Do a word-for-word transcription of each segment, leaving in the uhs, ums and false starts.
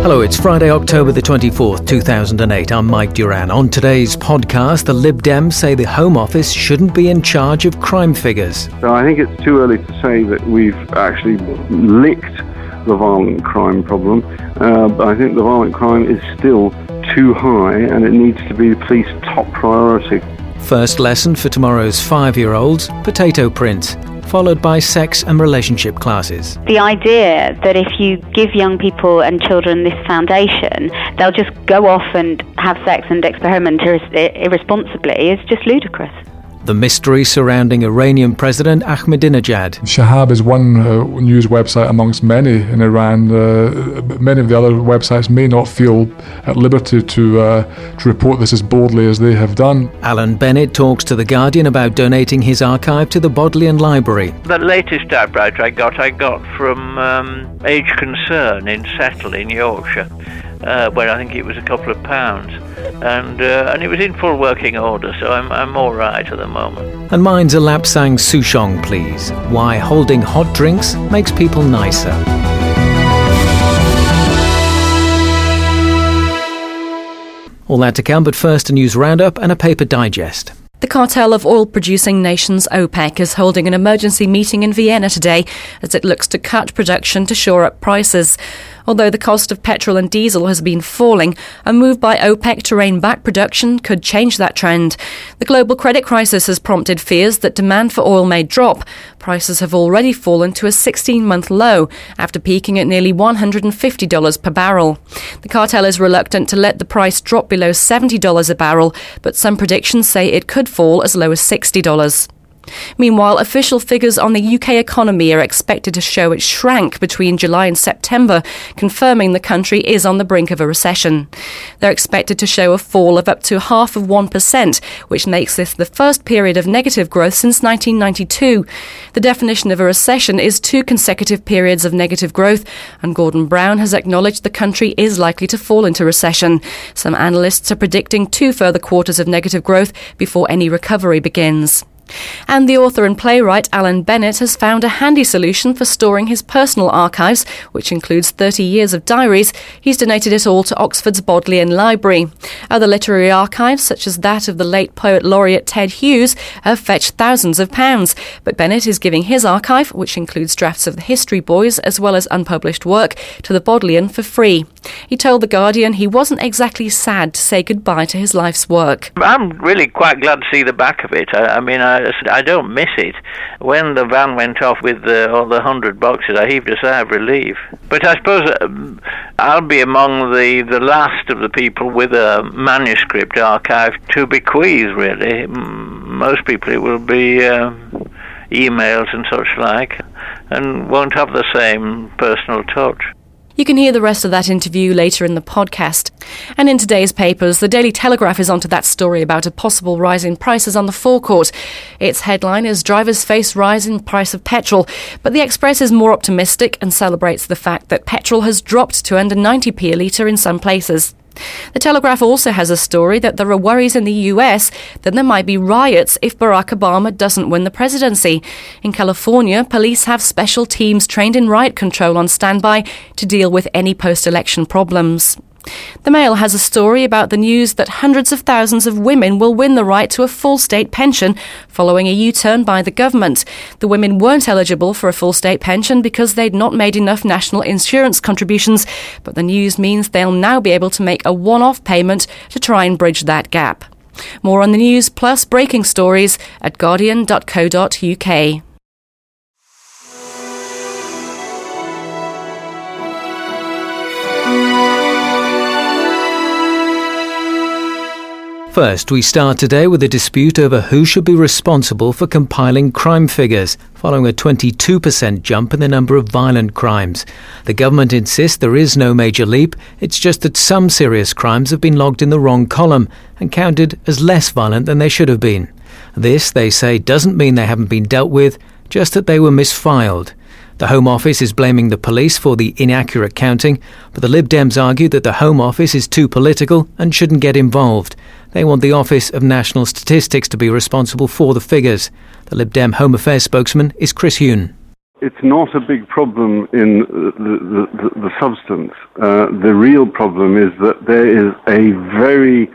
Hello, it's Friday, October the twenty-fourth, two thousand eight. I'm Mike Duran. On today's podcast, the Lib Dems say the Home Office shouldn't be in charge of crime figures. So I think it's too early to say that we've actually licked the violent crime problem. Uh, but I think the violent crime is still too high and it needs to be the police's top priority. First lesson for tomorrow's five-year-olds, potato print, followed by sex and relationship classes. The idea that if you give young people and children this foundation, they'll just go off and have sex and experiment irres- irresponsibly is just ludicrous. The mystery surrounding Iranian President Ahmadinejad. Shahab is one uh, news website amongst many in Iran. Uh, many of the other websites may not feel at liberty to, uh, to report this as boldly as they have done. Alan Bennett talks to The Guardian about donating his archive to the Bodleian Library. The latest typewriter I got, I got from um, Age Concern in Settle in Yorkshire, uh, where I think it was a couple of pounds. And uh, and it was in full working order, so I'm I'm all right at the moment. And mine's a Lapsang Souchong, please. Why holding hot drinks makes people nicer. All that to come, but first a news roundup and a paper digest. The cartel of oil-producing nations OPEC is holding an emergency meeting in Vienna today as it looks to cut production to shore up prices. Although the cost of petrol and diesel has been falling, a move by OPEC to rein back production could change that trend. The global credit crisis has prompted fears that demand for oil may drop. Prices have already fallen to a sixteen-month low after peaking at nearly one hundred fifty dollars per barrel. The cartel is reluctant to let the price drop below seventy dollars a barrel, but some predictions say it could fall as low as sixty dollars. Meanwhile, official figures on the U K economy are expected to show it shrank between July and September, confirming the country is on the brink of a recession. They're expected to show a fall of up to half of one percent, which makes this the first period of negative growth since nineteen ninety-two. The definition of a recession is two consecutive periods of negative growth, and Gordon Brown has acknowledged the country is likely to fall into recession. Some analysts are predicting two further quarters of negative growth before any recovery begins. And the author and playwright Alan Bennett has found a handy solution for storing his personal archives, which includes thirty years of diaries. He's donated it all to Oxford's Bodleian Library. Other literary archives, such as that of the late poet laureate Ted Hughes, have fetched thousands of pounds. But Bennett is giving his archive, which includes drafts of the History Boys as well as unpublished work, to the Bodleian for free. He told The Guardian he wasn't exactly sad to say goodbye to his life's work. I'm really quite glad to see the back of it. I, I mean, I, I don't miss it. When the van went off with the, all the hundred boxes, I heaved a sigh of relief. But I suppose um, I'll be among the, the last of the people with a manuscript archive to bequeath, really. Most people, it will be uh, emails and such like, and won't have the same personal touch. You can hear the rest of that interview later in the podcast. And in today's papers, the Daily Telegraph is onto that story about a possible rise in prices on the forecourt. Its headline is Drivers Face Rise in Price of Petrol, but the Express is more optimistic and celebrates the fact that petrol has dropped to under ninety p a litre in some places. The Telegraph also has a story that there are worries in the U S that there might be riots if Barack Obama doesn't win the presidency. In California, police have special teams trained in riot control on standby to deal with any post-election problems. The Mail has a story about the news that hundreds of thousands of women will win the right to a full state pension following a U-turn by the government. The women weren't eligible for a full state pension because they'd not made enough national insurance contributions, but the news means they'll now be able to make a one-off payment to try and bridge that gap. More on the news plus breaking stories at guardian dot co dot uk. First, we start today with a dispute over who should be responsible for compiling crime figures, following a twenty-two percent jump in the number of violent crimes. The government insists there is no major leap, it's just that some serious crimes have been logged in the wrong column and counted as less violent than they should have been. This, they say, doesn't mean they haven't been dealt with, just that they were misfiled. The Home Office is blaming the police for the inaccurate counting, but the Lib Dems argue that the Home Office is too political and shouldn't get involved. They want the Office of National Statistics to be responsible for the figures. The Lib Dem Home Affairs spokesman is Chris Huhne. It's not a big problem in the, the, the, the substance. Uh, the real problem is that there is a very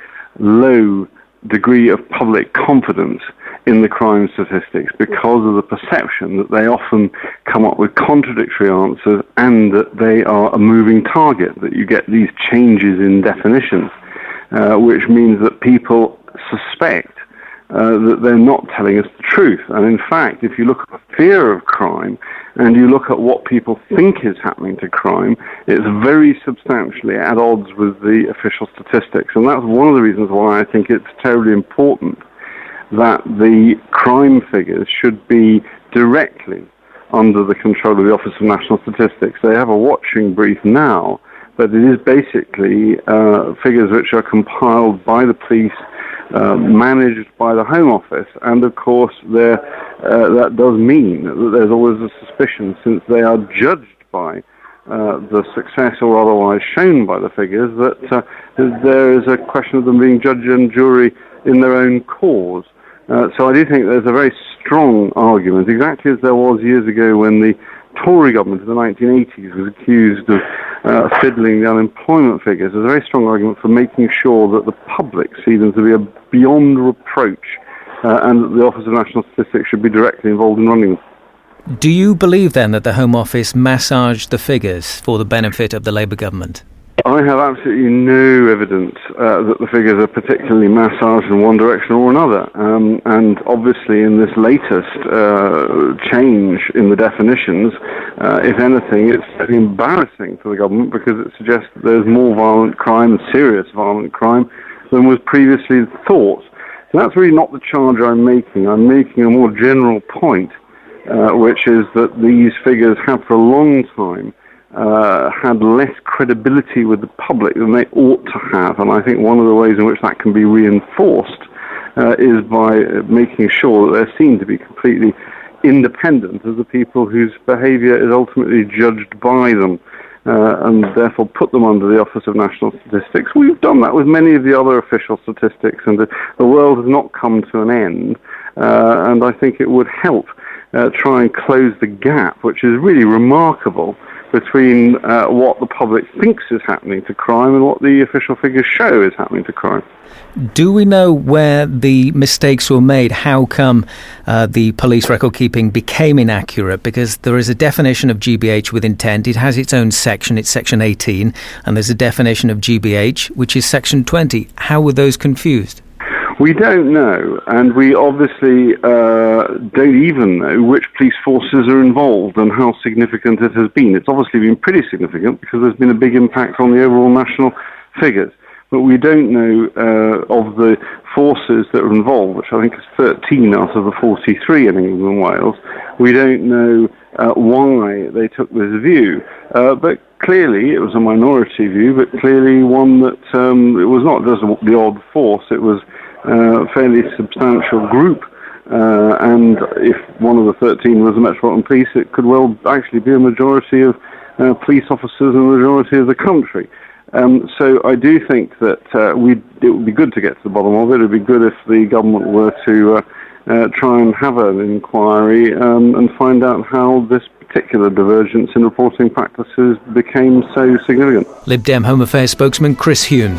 low degree of public confidence in the crime statistics because of the perception that they often come up with contradictory answers and that they are a moving target, that you get these changes in definitions, uh, which means that people suspect Uh, that they're not telling us the truth. And in fact, if you look at the fear of crime and you look at what people think is happening to crime, it's very substantially at odds with the official statistics. And that's one of the reasons why I think it's terribly important that the crime figures should be directly under the control of the Office of National Statistics. They have a watching brief now, but it is basically uh, figures which are compiled by the police, Uh, managed by the Home Office, and of course there, uh, that does mean that there's always a suspicion, since they are judged by uh, the success or otherwise shown by the figures, that uh, there is a question of them being judge and jury in their own cause. Uh, so I do think there's a very strong argument, exactly as there was years ago when the Tory government in the nineteen eighties was accused of uh, fiddling the unemployment figures. There's a very strong argument for making sure that the public see them to be a beyond reproach uh, and that the Office of National Statistics should be directly involved in running them. Do you believe then that the Home Office massaged the figures for the benefit of the Labour government? I have absolutely no evidence uh, that the figures are particularly massaged in one direction or another. Um, and obviously in this latest uh, change in the definitions, uh, if anything, it's very embarrassing for the government because it suggests that there's more violent crime, serious violent crime, than was previously thought. So that's really not the charge I'm making. I'm making a more general point, uh, which is that these figures have for a long time Uh, had less credibility with the public than they ought to have, and I think one of the ways in which that can be reinforced uh, is by making sure that they're seen to be completely independent of the people whose behaviour is ultimately judged by them, uh, and therefore put them under the Office of National Statistics. We've done that with many of the other official statistics, and the, the world has not come to an end, uh, and I think it would help uh, try and close the gap, which is really remarkable, between uh, what the public thinks is happening to crime and what the official figures show is happening to crime. Do we know where the mistakes were made? How come uh, the police record keeping became inaccurate? Because there is a definition of G B H with intent. It has its own section. It's section eighteen. And there's a definition of G B H, which is section twenty. How were those confused? We don't know, and we obviously uh, don't even know which police forces are involved and how significant it has been. It's obviously been pretty significant because there's been a big impact on the overall national figures. But we don't know uh, of the forces that are involved, which I think is thirteen out of the forty-three in England and Wales. We don't know uh, why they took this view, uh, but clearly it was a minority view, but clearly one that um, it was not just the odd force, it was Uh, fairly substantial group, uh, and if one of the thirteen was the Metropolitan Police, it could well actually be a majority of uh, police officers in the majority of the country. Um, so I do think that uh, we it would be good to get to the bottom of it. It would be good if the government were to uh, uh, try and have an inquiry um, and find out how this particular divergence in reporting practices became so significant. Lib Dem Home Affairs spokesman Chris Huhne.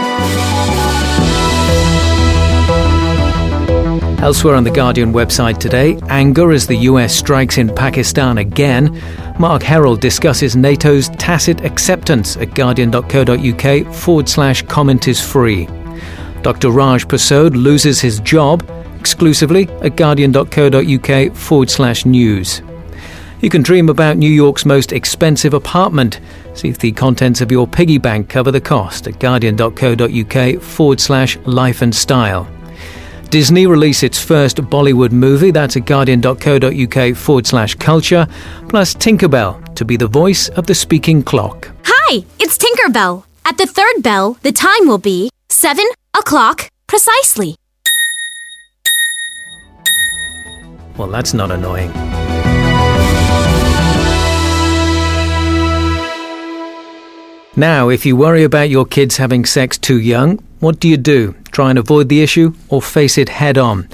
Elsewhere on the Guardian website today, anger as the U S strikes in Pakistan again. Mark Herald discusses NATO's tacit acceptance at guardian.co.uk forward slash comment is free. Doctor Raj Prasad loses his job exclusively at guardian.co.uk forward slash news. You can dream about New York's most expensive apartment. See if the contents of your piggy bank cover the cost at guardian.co.uk forward slash life and style. Disney release its first Bollywood movie, that's at guardian.co.uk forward slash culture, plus Tinkerbell to be the voice of the speaking clock. Hi, it's Tinkerbell. At the third bell, the time will be seven o'clock precisely. Well, that's not annoying. Now, if you worry about your kids having sex too young, what do you do? Try and avoid the issue or face it head on?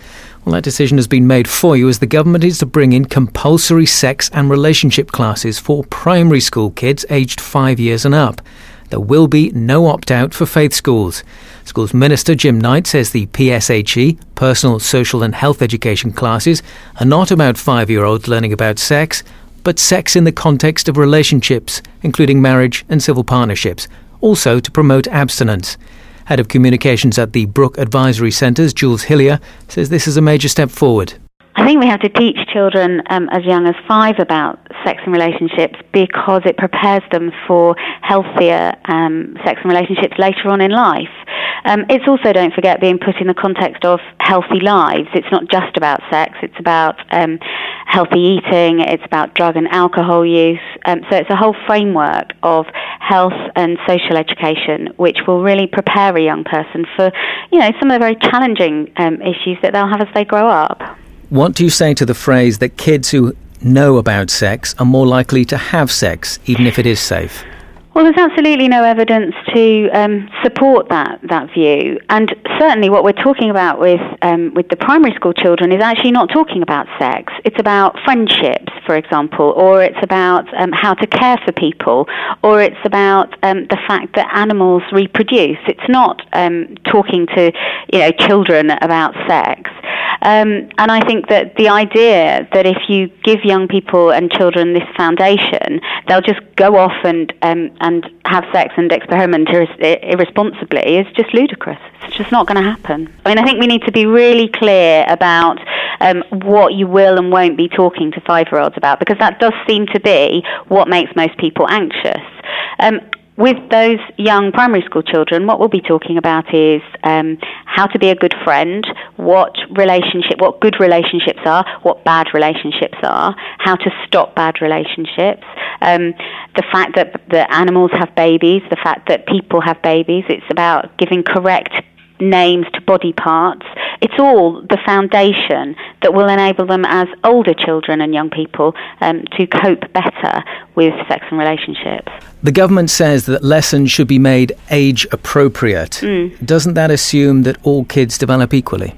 Well, that decision has been made for you as the government is to bring in compulsory sex and relationship classes for primary school kids aged five years and up. There will be no opt-out for faith schools. Schools Minister Jim Knight says the P S H E, Personal, Social and Health Education classes, are not about five-year-olds learning about sex, but sex in the context of relationships, including marriage and civil partnerships, also to promote abstinence. Head of Communications at the Brook Advisory Centres, Jules Hillier, says this is a major step forward. I think we have to teach children um, as young as five about sex and relationships because it prepares them for healthier um, sex and relationships later on in life. Um, it's also, don't forget, being put in the context of healthy lives. It's not just about sex, it's about um, healthy eating, it's about drug and alcohol use. Um, so it's a whole framework of health and social education which will really prepare a young person for, you know, some of the very challenging um, issues that they'll have as they grow up. What do you say to the phrase that kids who know about sex are more likely to have sex, even if it is safe? Well, there's absolutely no evidence to um, support that that view, and certainly what we're talking about with um, with the primary school children is actually not talking about sex. It's about friendships, for example, or it's about um, how to care for people, or it's about um, the fact that animals reproduce. It's not um, talking to you know children about sex. Um, and I think that the idea that if you give young people and children this foundation, they'll just go off and um, and have sex and experiment ir- irresponsibly is just ludicrous. It's just not going to happen. I mean, I think we need to be really clear about um, what you will and won't be talking to five-year-olds about, because that does seem to be what makes most people anxious. Um, With those young primary school children, what we'll be talking about is um, how to be a good friend, what relationship, what good relationships are, what bad relationships are, how to stop bad relationships, um, the fact that the animals have babies, the fact that people have babies. It's about giving correct names to body parts. It's all the foundation that will enable them as older children and young people um, to cope better with sex and relationships. The government says that lessons should be made age appropriate. Mm. Doesn't that assume that all kids develop equally?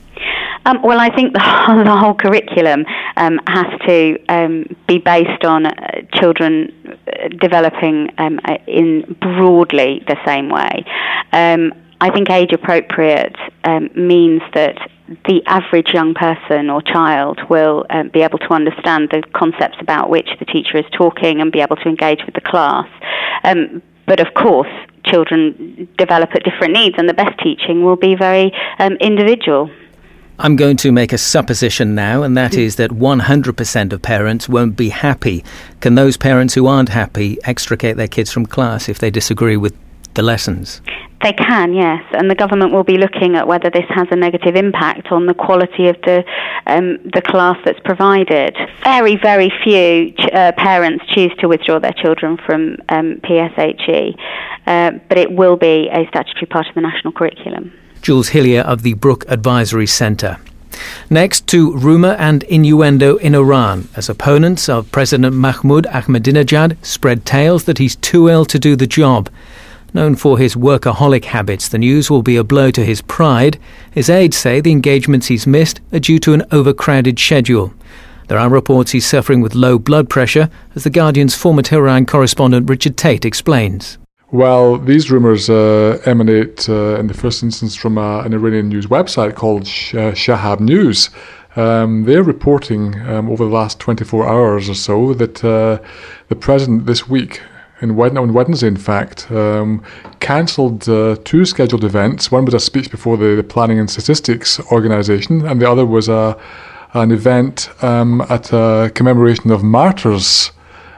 Um, well, I think the whole, the whole curriculum um, has to um, be based on uh, children developing um, in broadly the same way. Um, I think age appropriate um, means that the average young person or child will um, be able to understand the concepts about which the teacher is talking and be able to engage with the class. Um, but of course, children develop at different needs, and the best teaching will be very um, individual. I'm going to make a supposition now, and that is that one hundred percent of parents won't be happy. Can those parents who aren't happy extricate their kids from class if they disagree with the lessons? They can, yes, and the government will be looking at whether this has a negative impact on the quality of the um, the class that's provided. Very, very few ch- uh, parents choose to withdraw their children from um, P S H E, uh, but it will be a statutory part of the national curriculum. Jules Hillier of the Brook Advisory Centre. Next, to rumour and innuendo in Iran, as opponents of President Mahmoud Ahmadinejad spread tales that he's too ill to do the job. Known for his workaholic habits, the news will be a blow to his pride. His aides say the engagements he's missed are due to an overcrowded schedule. There are reports he's suffering with low blood pressure, as The Guardian's former Tehran correspondent Richard Tate explains. Well, these rumours uh, emanate uh, in the first instance from uh, an Iranian news website called Sh- uh, Shahab News. Um, they're reporting um, over the last twenty-four hours or so that uh, the president this week, In Wed- on Wednesday, in fact, um, cancelled uh, two scheduled events. One was a speech before the, the Planning and Statistics Organisation, and the other was a, an event um, at a commemoration of martyrs.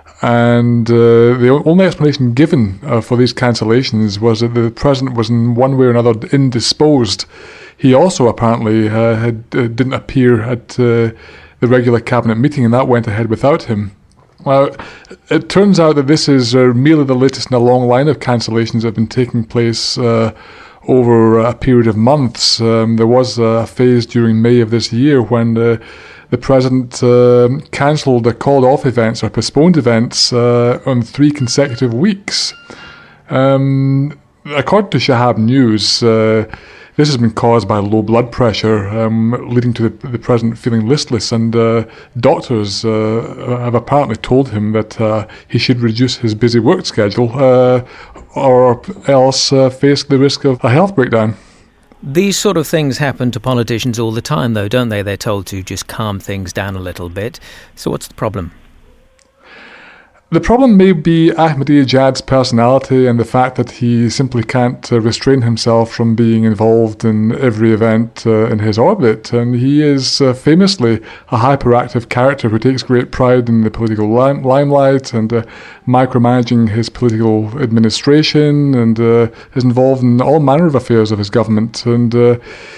And uh, the only explanation given uh, for these cancellations was that the president was in one way or another indisposed. He also apparently uh, had, uh, didn't appear at uh, the regular cabinet meeting, and that went ahead without him. Well, it turns out that this is uh, merely the latest in a long line of cancellations that have been taking place uh, over a period of months. Um, there was a phase during May of this year when uh, the president uh, cancelled or called off events or postponed events uh, on three consecutive weeks. Um, according to Shahab News, uh, This has been caused by low blood pressure, um, leading to the, the president feeling listless, and uh, doctors uh, have apparently told him that uh, he should reduce his busy work schedule uh, or else uh, face the risk of a health breakdown. These sort of things happen to politicians all the time, though, don't they? They're told to just calm things down a little bit. So what's the problem? The problem may be Ahmadinejad's personality and the fact that he simply can't uh, restrain himself from being involved in every event uh, in his orbit. And he is uh, famously a hyperactive character who takes great pride in the political lim- limelight and uh, micromanaging his political administration, and uh, is involved in all manner of affairs of his government. And uh,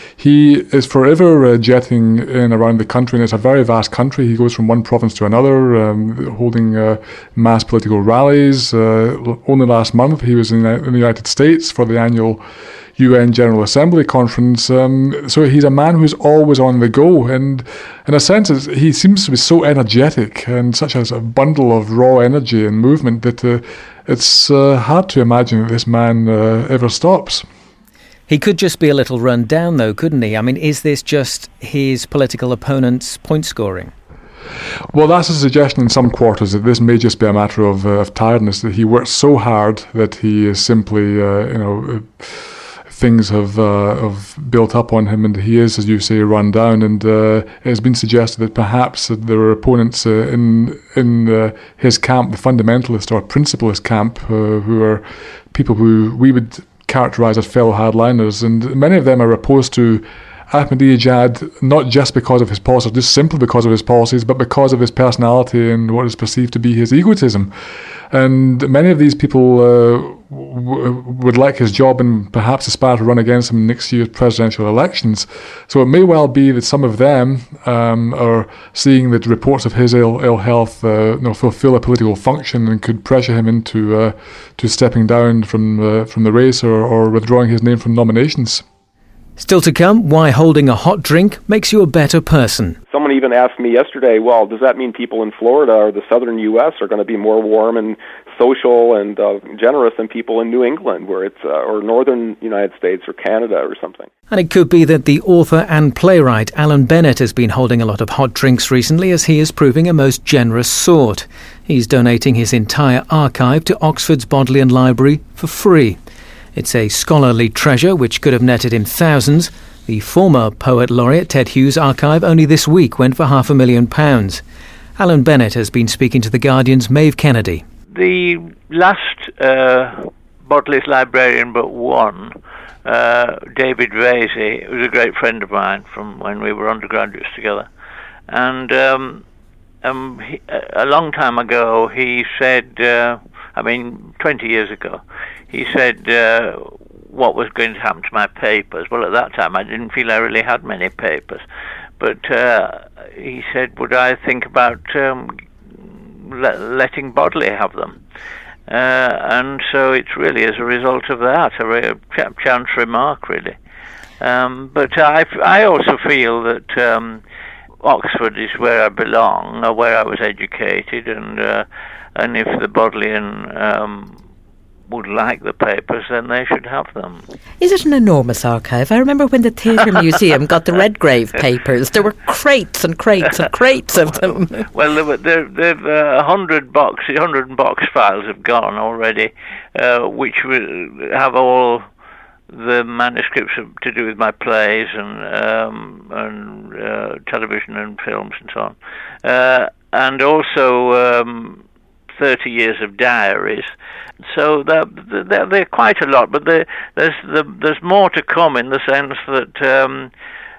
he is forever uh, jetting in around the country, and it's a very vast country. He goes from one province to another, um, holding uh, mass political rallies. Uh, only last month he was in, in the United States for the annual U N General Assembly conference. Um, so he's a man who's always on the go, and in a sense he seems to be so energetic and such as a bundle of raw energy and movement that uh, it's uh, hard to imagine that this man uh, ever stops. He could just be a little run down, though, couldn't he? I mean, is this just his political opponent's point scoring? Well, that's a suggestion in some quarters, that this may just be a matter of, uh, of tiredness, that he works so hard that he is simply, uh, you know, uh, things have, uh, have built up on him, and he is, as you say, run down. And uh, it has been suggested that perhaps there are opponents uh, in in uh, his camp, the fundamentalist or principlist camp, uh, who are people who we would characterised as fellow hardliners, and many of them are opposed to Ahmadinejad not just because of his policies, just simply because of his policies, but because of his personality and what is perceived to be his egotism. And many of these people uh, w- would like his job and perhaps aspire to run against him in next year's presidential elections. So it may well be that some of them um, are seeing that reports of his ill, ill health uh, you know, fulfill a political function and could pressure him into uh, to stepping down from uh, from the race or, or withdrawing his name from nominations. Still to come, why holding a hot drink makes you a better person. Someone even asked me yesterday, well, does that mean people in Florida or the southern U S are going to be more warm and social and uh, generous than people in New England, where it's uh, or northern United States or Canada or something? And it could be that the author and playwright Alan Bennett has been holding a lot of hot drinks recently, as he is proving a most generous sort. He's donating his entire archive to Oxford's Bodleian Library for free. It's a scholarly treasure which could have netted him thousands. The former Poet Laureate Ted Hughes' archive only this week went for half a million pounds. Alan Bennett has been speaking to The Guardian's Maeve Kennedy. The last uh, Bodleian librarian but one, uh, David Vasey, was a great friend of mine from when we were undergraduates together. And um, um, he, a long time ago he said, uh, I mean twenty years ago, he said uh, what was going to happen to my papers. Well, at that time I didn't feel I really had many papers, but uh, he said, would I think about um, le- letting Bodley have them? Uh, and so it's really as a result of that, a re- ch- chance remark, really. Um, but I, f- I also feel that um, Oxford is where I belong, or where I was educated, and uh, and if the Bodleian um, would like the papers, then they should have them. Is it an enormous archive? I remember when the Theatre Museum got the Redgrave papers, there were crates and crates and crates of them. Well, there were there, there uh, a hundred box, a hundred box files have gone already, uh, which will have all the manuscripts to do with my plays and um, and uh, television and films and so on, uh, and also um, thirty years of diaries. So they're, they're, they're quite a lot, but there's the, there's more to come, in the sense that um,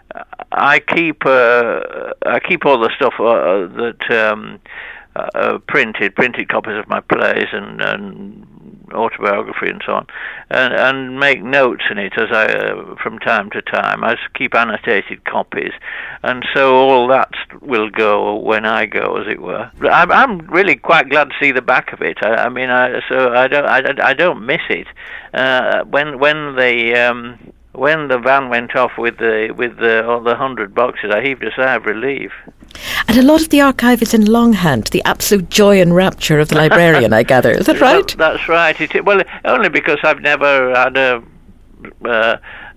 I keep uh, I keep all the stuff uh, that um, uh, printed printed copies of my plays and, and autobiography and so on, and, and make notes in it as I uh, from time to time. I keep annotated copies, and so all that will go when I go, as it were. I'm, I'm really quite glad to see the back of it. I, I mean, I, so I don't I, I don't miss it. Uh, when when the um, when the van went off with the with the all the hundred boxes, I heaved a sigh of relief. And a lot of the archive is in longhand, the absolute joy and rapture of the librarian, I gather. Is that right? That, that's right. It, well, only because I've never had a uh,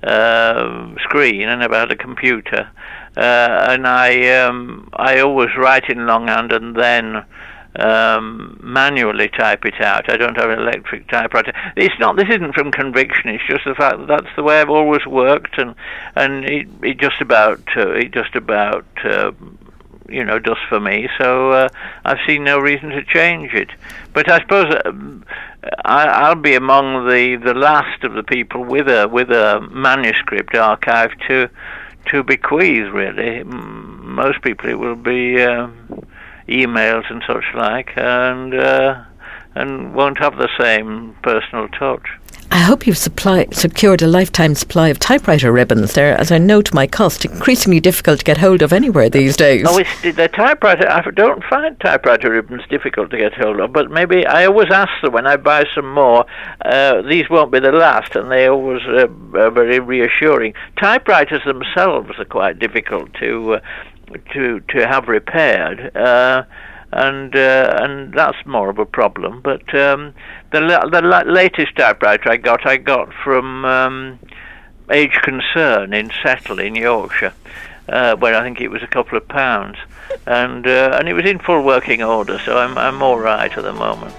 uh, screen and about a computer, uh, and I um, I always write in longhand and then um, manually type it out. I don't have an electric typewriter. It's not. This isn't from conviction. It's just the fact that that's the way I've always worked, and and it, it just about uh, it just about. Uh, you know, does for me, so uh, I've seen no reason to change it. But I suppose uh, I, I'll be among the, the last of the people with a with a manuscript archive to to bequeath. Really, most people it will be uh, emails and such like, and uh, and won't have the same personal touch. I hope you've supply, secured a lifetime supply of typewriter ribbons. They're, as I note my cost, increasingly difficult to get hold of anywhere these days. Oh, it's the typewriter. I don't find typewriter ribbons difficult to get hold of, but maybe I always ask them when I buy some more, uh, these won't be the last, and they always uh, are very reassuring. Typewriters themselves are quite difficult to uh, to to have repaired. Uh, And uh, and that's more of a problem. But um, the la- the la- latest typewriter I got, I got from um, Age Concern in Settle in Yorkshire, uh, where I think it was a couple of pounds, and uh, and it was in full working order. So I'm I'm all right at the moment.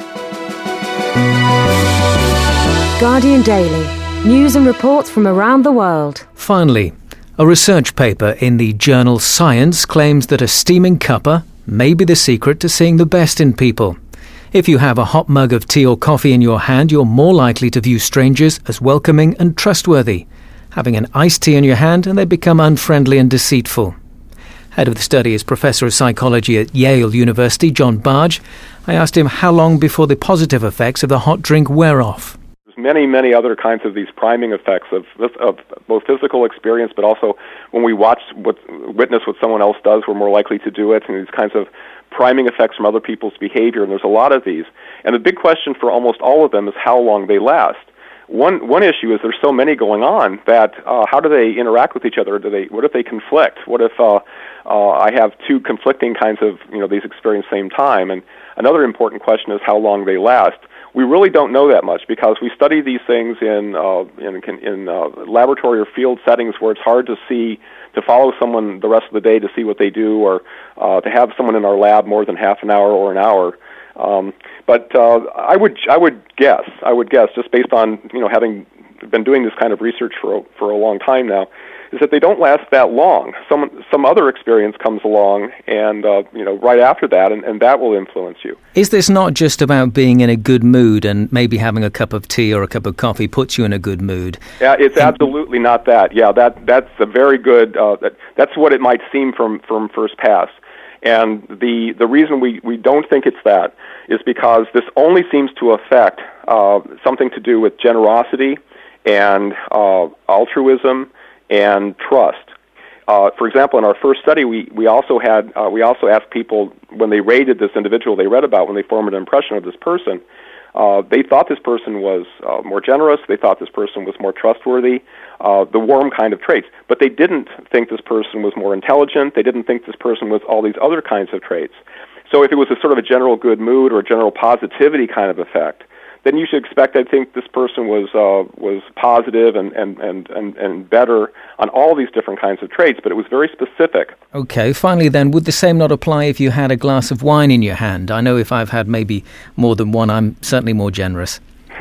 Guardian Daily, news and reports from around the world. Finally, a research paper in the journal Science claims that a steaming cuppa may be the secret to seeing the best in people. If you have a hot mug of tea or coffee in your hand, you're more likely to view strangers as welcoming and trustworthy. Having an iced tea in your hand and they become unfriendly and deceitful. Head of the study is Professor of Psychology at Yale University, John Barge. I asked him how long before the positive effects of the hot drink wear off. There's many, many other kinds of these priming effects of, of both physical experience, but also when we watch, what, witness what someone else does, we're more likely to do it, and these kinds of priming effects from other people's behavior, and there's a lot of these. And the big question for almost all of them is how long they last. One one issue is there's so many going on that uh, how do they interact with each other? Do they? What if they conflict? What if uh, uh, I have two conflicting kinds of you know these experiences at the same time? And another important question is how long they last. We really don't know that much because we study these things in uh, in, in uh, laboratory or field settings where it's hard to see, to follow someone the rest of the day to see what they do, or uh, to have someone in our lab more than half an hour or an hour. Um, but uh, I would I would guess I would guess just based on you know having been doing this kind of research for a, for a long time now, is that they don't last that long. Some some other experience comes along, and uh, you know right after that, and, and that will influence you. Is this not just about being in a good mood and maybe having a cup of tea or a cup of coffee puts you in a good mood? Yeah, it's absolutely not that. Yeah, that that's a very good. Uh, that, that's what it might seem from from first pass. And the, the reason we, we don't think it's that is because this only seems to affect uh, something to do with generosity and uh, altruism and trust. Uh, for example, in our first study, we, we also had uh, we also asked people when they rated this individual they read about, when they formed an impression of this person, uh, they thought this person was uh, more generous, they thought this person was more trustworthy, uh, the warm kind of traits. But they didn't think this person was more intelligent, they didn't think this person was all these other kinds of traits. So if it was a sort of a general good mood or a general positivity kind of effect, then you should expect, I think, this person was uh, was positive and, and, and, and, and better on all these different kinds of traits, but it was very specific. Okay, finally then, would the same not apply if you had a glass of wine in your hand? I know if I've had maybe more than one, I'm certainly more generous.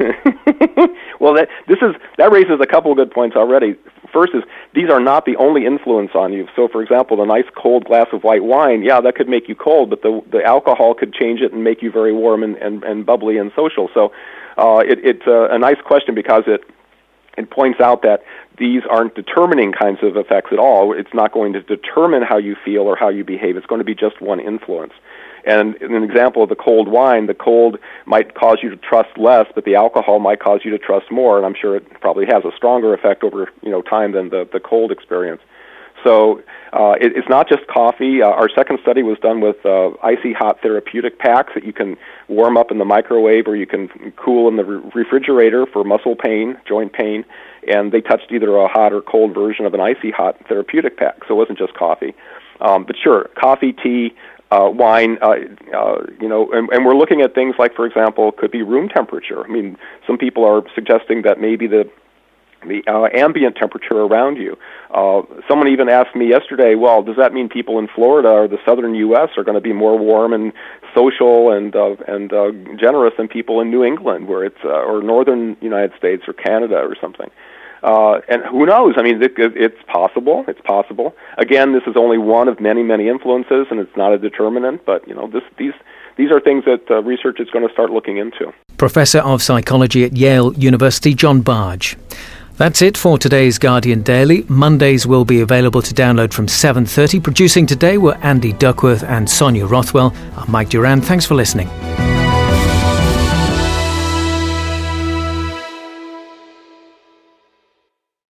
Well, that this is that raises a couple of good points already. First is, these are not the only influence on you. So, for example, a nice cold glass of white wine, yeah, that could make you cold, but the the alcohol could change it and make you very warm and, and, and bubbly and social. So uh, it, it's a, a nice question because it it points out that these aren't determining kinds of effects at all. It's not going to determine how you feel or how you behave. It's going to be just one influence. And in an example of the cold wine, the cold might cause you to trust less, but the alcohol might cause you to trust more, and I'm sure it probably has a stronger effect over you know time than the, the cold experience. So uh, it, it's not just coffee. Uh, our second study was done with uh, icy hot therapeutic packs that you can warm up in the microwave or you can cool in the re- refrigerator for muscle pain, joint pain, and they touched either a hot or cold version of an icy hot therapeutic pack, so it wasn't just coffee. Um, but sure, coffee, tea, Uh, wine, uh, uh, you know, and, and we're looking at things like, for example, could be room temperature. I mean, some people are suggesting that maybe the the uh, ambient temperature around you. Uh, someone even asked me yesterday, well, does that mean people in Florida or the southern U S are going to be more warm and social and uh, and uh, generous than people in New England, where it's uh, or northern United States or Canada or something? Uh, and who knows? I mean, it, it, it's possible. It's possible. Again, this is only one of many, many influences, and it's not a determinant. But you know, this, these these are things that uh, research is going to start looking into. Professor of Psychology at Yale University, John Bargh. That's it for today's Guardian Daily. Mondays will be available to download from seven thirty. Producing today were Andy Duckworth and Sonia Rothwell. I'm Mike Duran. Thanks for listening.